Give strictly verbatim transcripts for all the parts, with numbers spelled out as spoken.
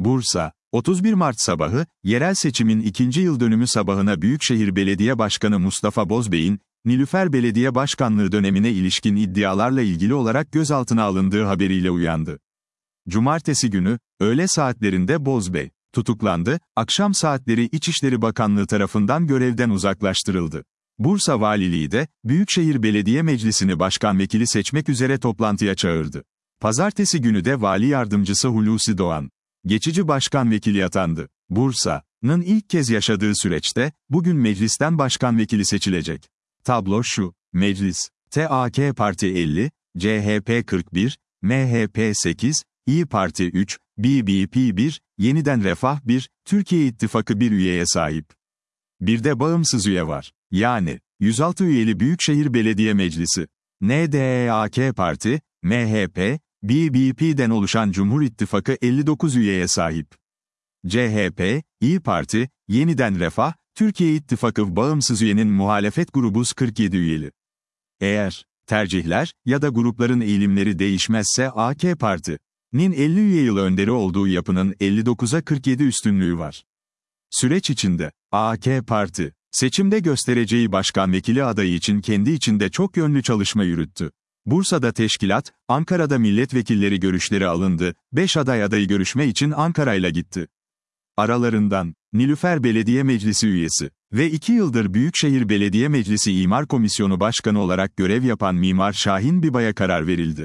Bursa, otuz bir Mart sabahı, yerel seçimin ikinci yıl dönümü sabahına Büyükşehir Belediye Başkanı Mustafa Bozbey'in, Nilüfer Belediye Başkanlığı dönemine ilişkin iddialarla ilgili olarak gözaltına alındığı haberiyle uyandı. Cumartesi günü, öğle saatlerinde Bozbey, tutuklandı, akşam saatleri İçişleri Bakanlığı tarafından görevden uzaklaştırıldı. Bursa Valiliği de, Büyükşehir Belediye Meclisi'ni başkan vekili seçmek üzere toplantıya çağırdı. Pazartesi günü de Vali Yardımcısı Hulusi Doğan, geçici başkan vekili atandı. Bursa'nın ilk kez yaşadığı süreçte, bugün meclisten başkan vekili seçilecek. Tablo şu: Meclis, T A K Parti elli, C H P kırk bir, M H P sekiz, İYİ Parti üç, B B P bir, Yeniden Refah bir, Türkiye İttifakı bir üyeye sahip. Bir de bağımsız üye var. Yani, yüz altı üyeli Büyükşehir Belediye Meclisi. N D E A K Parti, M H P, B B P'den oluşan Cumhur İttifakı elli dokuz üyeye sahip. C H P, İYİ Parti, Yeniden Refah, Türkiye İttifakı bağımsız üyenin muhalefet grubu kırk yedi üyeli. Eğer tercihler ya da grupların eğilimleri değişmezse A K Parti'nin elli üye yıl önderi olduğu yapının elli dokuza kırk yedi üstünlüğü var. Süreç içinde, A K Parti, seçimde göstereceği başkan vekili adayı için kendi içinde çok yönlü çalışma yürüttü. Bursa'da teşkilat, Ankara'da milletvekilleri görüşleri alındı, beş aday adayı görüşme için Ankara'yla gitti. Aralarından, Nilüfer Belediye Meclisi üyesi ve iki yıldır Büyükşehir Belediye Meclisi İmar Komisyonu Başkanı olarak görev yapan Mimar Şahin Biba'ya karar verildi.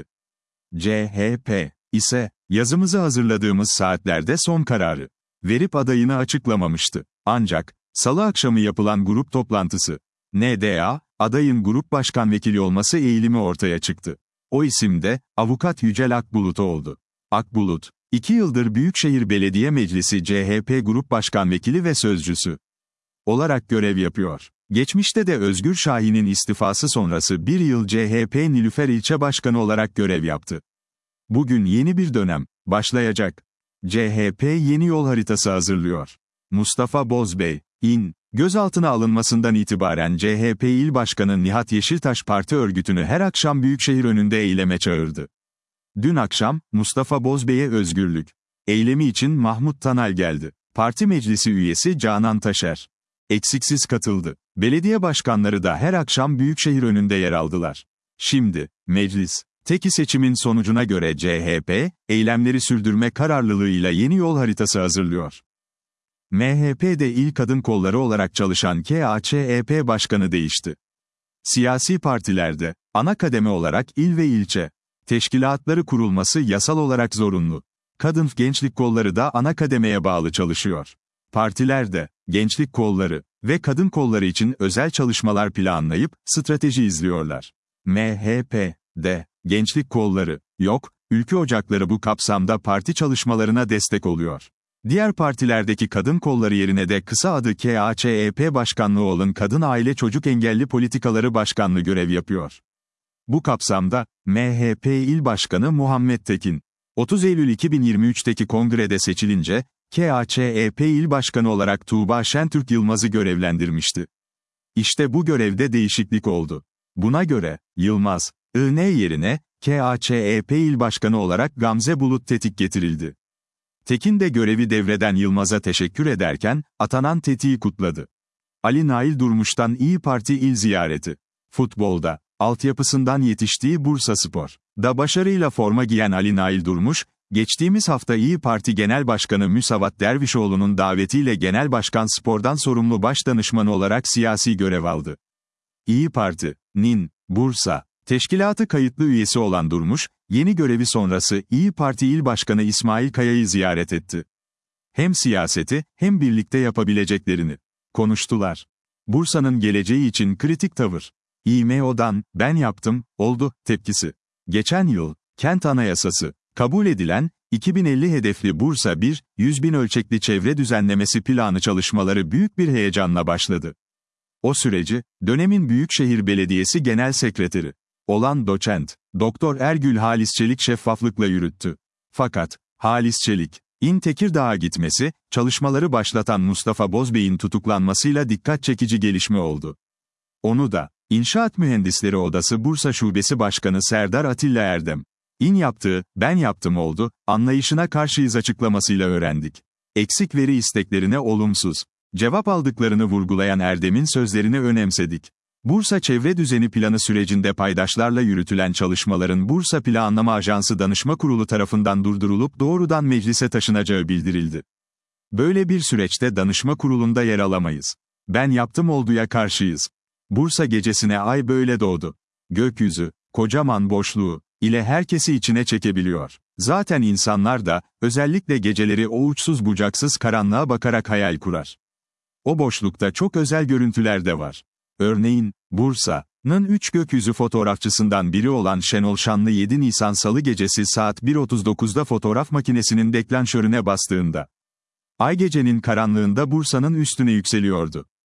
C H P ise, yazımızı hazırladığımız saatlerde son kararı verip adayını açıklamamıştı. Ancak, Salı akşamı yapılan grup toplantısı, N D A, adayın grup başkan vekili olması eğilimi ortaya çıktı. O isim de, Avukat Yücel Akbulut oldu. Akbulut, iki yıldır Büyükşehir Belediye Meclisi C H P Grup Başkan Vekili ve Sözcüsü olarak görev yapıyor. Geçmişte de Özgür Şahin'in istifası sonrası bir yıl C H P Nilüfer İlçe Başkanı olarak görev yaptı. Bugün yeni bir dönem başlayacak. C H P yeni yol haritası hazırlıyor. Mustafa Bozbey, İn, gözaltına alınmasından itibaren C H P İl Başkanı Nihat Yeşiltaş parti örgütünü her akşam Büyükşehir önünde eyleme çağırdı. Dün akşam, Mustafa Bozbey'e özgürlük eylemi için Mahmut Tanal geldi. Parti meclisi üyesi Canan Taşer eksiksiz katıldı. Belediye başkanları da her akşam Büyükşehir önünde yer aldılar. Şimdi, meclis, teki seçimin sonucuna göre C H P, eylemleri sürdürme kararlılığıyla yeni yol haritası hazırlıyor. M H P'de il kadın kolları olarak çalışan K A Ç E P başkanı değişti. Siyasi partilerde, ana kademe olarak il ve ilçe teşkilatları kurulması yasal olarak zorunlu. Kadın gençlik kolları da ana kademeye bağlı çalışıyor. Partilerde, gençlik kolları ve kadın kolları için özel çalışmalar planlayıp, strateji izliyorlar. M H P'de, gençlik kolları yok, ülke ocakları bu kapsamda parti çalışmalarına destek oluyor. Diğer partilerdeki kadın kolları yerine de kısa adı K A Ç E P Başkanlığı olan Kadın Aile Çocuk Engelli Politikaları Başkanlığı görev yapıyor. Bu kapsamda, M H P İl Başkanı Muhammed Tekin, otuz Eylül iki bin yirmi üç'teki kongrede seçilince, K A Ç E P İl Başkanı olarak Tuğba Şentürk Yılmaz'ı görevlendirmişti. İşte bu görevde değişiklik oldu. Buna göre, Yılmaz, I N yerine, K A Ç E P İl Başkanı olarak Gamze Bulut Tetik getirildi. Tekin de görevi devreden Yılmaz'a teşekkür ederken, atanan Tetik'i kutladı. Ali Nail Durmuş'tan İYİ Parti il ziyareti. Futbolda, altyapısından yetiştiği Bursaspor'da başarıyla forma giyen Ali Nail Durmuş, geçtiğimiz hafta İYİ Parti Genel Başkanı Müsavat Dervişoğlu'nun davetiyle Genel Başkan Spor'dan sorumlu başdanışmanı olarak siyasi görev aldı. İYİ Parti'nin Bursa teşkilatı kayıtlı üyesi olan Durmuş, yeni görevi sonrası İYİ Parti İl Başkanı İsmail Kaya'yı ziyaret etti. Hem siyaseti, hem birlikte yapabileceklerini konuştular. Bursa'nın geleceği için kritik tavır. İ M O'dan, ben yaptım, oldu, tepkisi. Geçen yıl, Kent Anayasası kabul edilen, iki bin elli hedefli Bursa bir, yüz bin ölçekli çevre düzenlemesi planı çalışmaları büyük bir heyecanla başladı. O süreci, dönemin Büyükşehir Belediyesi Genel Sekreteri olan doçent, Doktor Ergül Halis Çelik şeffaflıkla yürüttü. Fakat, Halis Çelik, İn Tekirdağ'a gitmesi, çalışmaları başlatan Mustafa Bozbey'in tutuklanmasıyla dikkat çekici gelişme oldu. Onu da, İnşaat Mühendisleri Odası Bursa Şubesi Başkanı Serdar Atilla Erdem İn yaptığı, ben yaptım oldu, anlayışına karşıyız açıklamasıyla öğrendik. Eksik veri isteklerine olumsuz cevap aldıklarını vurgulayan Erdem'in sözlerini önemsedik. Bursa Çevre Düzeni Planı sürecinde paydaşlarla yürütülen çalışmaların Bursa Planlama Ajansı Danışma Kurulu tarafından durdurulup doğrudan meclise taşınacağı bildirildi. Böyle bir süreçte danışma kurulunda yer alamayız. Ben yaptım olduya karşıyız. Bursa gecesine ay böyle doğdu. Gökyüzü, kocaman boşluğu ile herkesi içine çekebiliyor. Zaten insanlar da, özellikle geceleri o uçsuz bucaksız karanlığa bakarak hayal kurar. O boşlukta çok özel görüntüler de var. Örneğin, Bursa'nın üç gökyüzü fotoğrafçısından biri olan Şenol Şanlı yedi Nisan Salı gecesi saat bir otuz dokuzda fotoğraf makinesinin deklanşörüne bastığında, ay gecenin karanlığında Bursa'nın üstüne yükseliyordu.